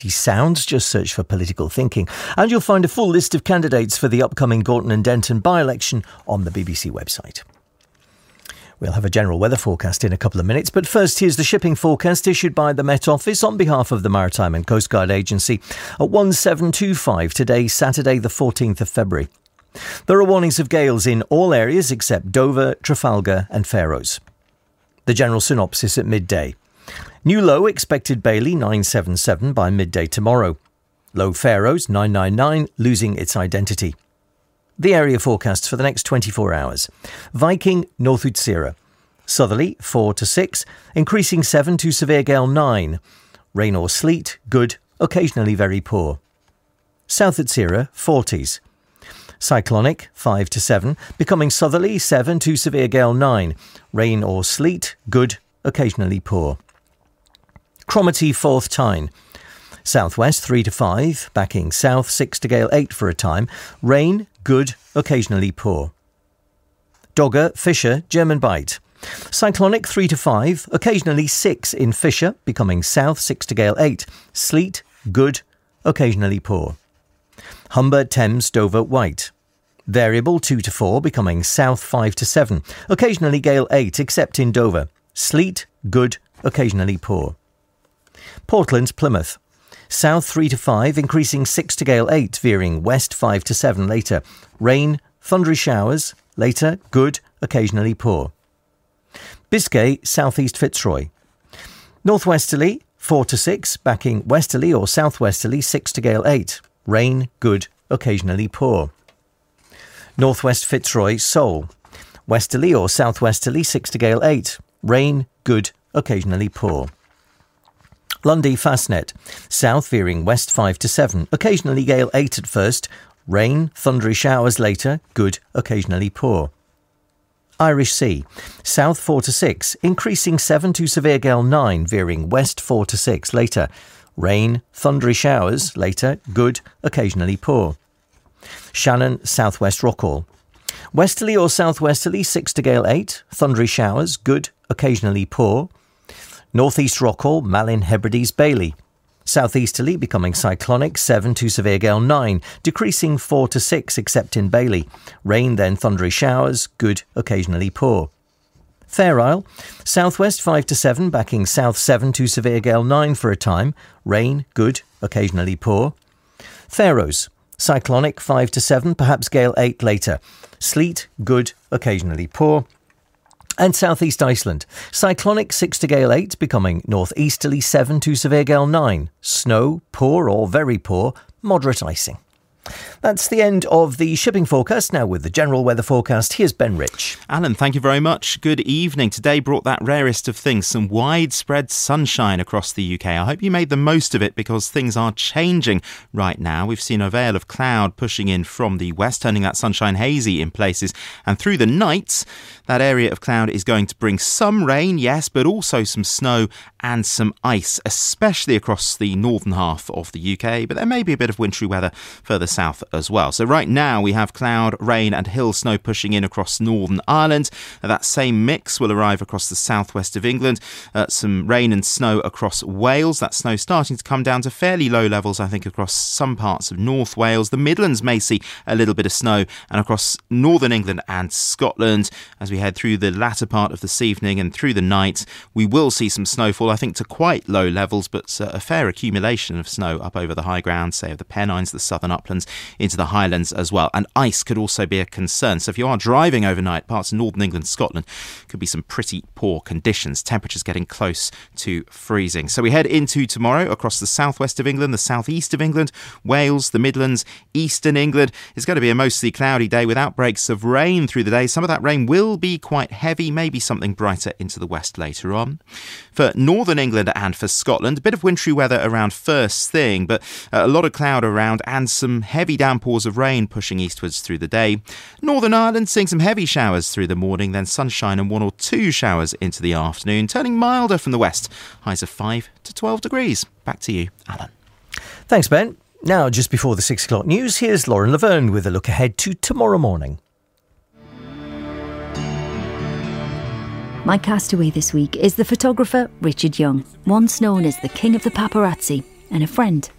Sounds, just search for Political Thinking, and you'll find a full list of candidates for the upcoming Gorton and Denton by-election on the BBC website. We'll have a general weather forecast in a couple of minutes, but first here's the shipping forecast issued by the Met Office on behalf of the Maritime and Coast Guard Agency at 1725 today, Saturday the 14th of February. There are warnings of gales in all areas except Dover, Trafalgar and Faroes. The general synopsis at midday. New low expected Bailey 977 by midday tomorrow. Low Faroes 999 losing its identity. The area forecasts for the next 24 hours. Viking North Utsira. Southerly 4 to 6, increasing 7 to severe gale 9. Rain or sleet, good, occasionally very poor. South Utsira 40s. Cyclonic 5 to 7, becoming southerly 7 to severe gale 9. Rain or sleet, good, occasionally poor. Cromarty 4th Tyne. Southwest 3 to 5, backing south 6 to gale 8 for a time. Rain, good, occasionally poor. Dogger, Fisher, German Bight. Cyclonic 3 to 5, occasionally 6 in Fisher, becoming south 6 to gale 8. Sleet, good, occasionally poor. Humber, Thames, Dover, White. Variable 2 to 4, becoming south 5 to 7, occasionally gale 8 except in Dover. Sleet, good, occasionally poor. Portland, Plymouth. South 3 to 5, increasing 6 to gale 8, veering west 5 to 7 later. Rain, thundery showers, later, good, occasionally poor. Biscay, southeast Fitzroy. Northwesterly, 4 to 6, backing westerly or southwesterly 6 to gale 8. Rain, good, occasionally poor. Northwest Fitzroy, Seoul. Westerly or southwesterly 6 to gale 8. Rain, good, occasionally poor. Lundy, Fastnet. South veering west 5 to 7, occasionally gale 8 at first. Rain, thundery showers later, good, occasionally poor. Irish Sea. South 4 to 6, increasing 7 to severe gale 9, veering west 4 to 6 later. Rain, thundery showers later, good, occasionally poor. Shannon, southwest Rockall. Westerly or southwesterly 6 to gale 8, thundery showers, good, occasionally poor. Northeast Rockall, Malin, Hebrides, Bailey. Southeasterly becoming cyclonic 7 to severe gale 9, decreasing 4 to 6 except in Bailey. Rain then thundery showers, good, occasionally poor. Fair Isle, southwest 5 to 7, backing south 7 to severe gale 9 for a time. Rain, good, occasionally poor. Faroes, cyclonic 5 to 7, perhaps gale 8 later. Sleet, good, occasionally poor. And southeast Iceland, cyclonic 6 to gale 8, becoming northeasterly 7 to severe gale 9. Snow, poor or very poor, moderate icing. That's the end of the shipping forecast. Now with the general weather forecast, here's Ben Rich. Alan, thank you very much. Good evening. Today brought that rarest of things, some widespread sunshine across the UK. I hope you made the most of it because things are changing right now. We've seen a veil of cloud pushing in from the west, turning that sunshine hazy in places. And through the nights, that area of cloud is going to bring some rain, yes, but also some snow and some ice, especially across the northern half of the UK. But there may be a bit of wintry weather further south as well. So right now we have cloud, rain and hill snow pushing in across Northern Ireland. That same mix will arrive across the southwest of England. Some rain and snow across Wales. That snow starting to come down to fairly low levels, I think, across some parts of North Wales. The Midlands may see a little bit of snow, and across Northern England and Scotland. As we head through the latter part of this evening and through the night, we will see some snowfall, I think, to quite low levels, but a fair accumulation of snow up over the high ground, say of the Pennines, the southern uplands, into the highlands as well. And ice could also be a concern. So if you are driving overnight, parts of northern England, Scotland, could be some pretty poor conditions. Temperatures getting close to freezing. So we head into tomorrow across the southwest of England, the southeast of England, Wales, the Midlands, eastern England. It's going to be a mostly cloudy day with outbreaks of rain through the day. Some of that rain will be quite heavy, maybe something brighter into the west later on. For northern England and for Scotland, a bit of wintry weather around first thing, but a lot of cloud around and some heavy downpours of rain pushing eastwards through the day. Northern Ireland seeing some heavy showers through the morning, then sunshine and 1 or 2 showers into the afternoon, turning milder from the west. Highs of 5 to 12 degrees. Back to you, Alan. Thanks, Ben. Now, just before the 6 o'clock news, here's Lauren Laverne with a look ahead to tomorrow morning. My castaway this week is the photographer Richard Young, once known as the king of the paparazzi and a friend